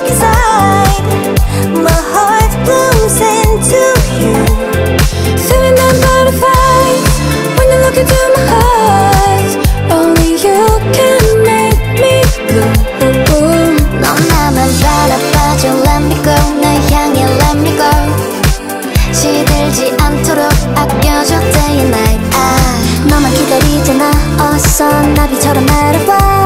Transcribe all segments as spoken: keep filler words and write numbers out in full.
look inside, my heart blooms into you. Feeling that butterflies when you look into my eyes. Only you can make me blue. 넌 나만 바라봐줘 let me go. 날 향해 let me go. 시들지 않도록 아껴줘 day and night. 아, 너만 기다리잖아 어서 나비처럼 날아와.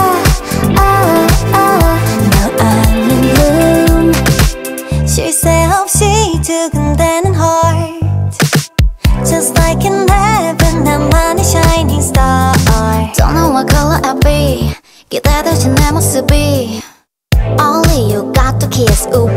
쉴 새 없이 두근대는 heart, just like in heaven 나만의 shining star. Don't know what color I'll be, 기대되지 내 모습이. Only you got to kiss, ooh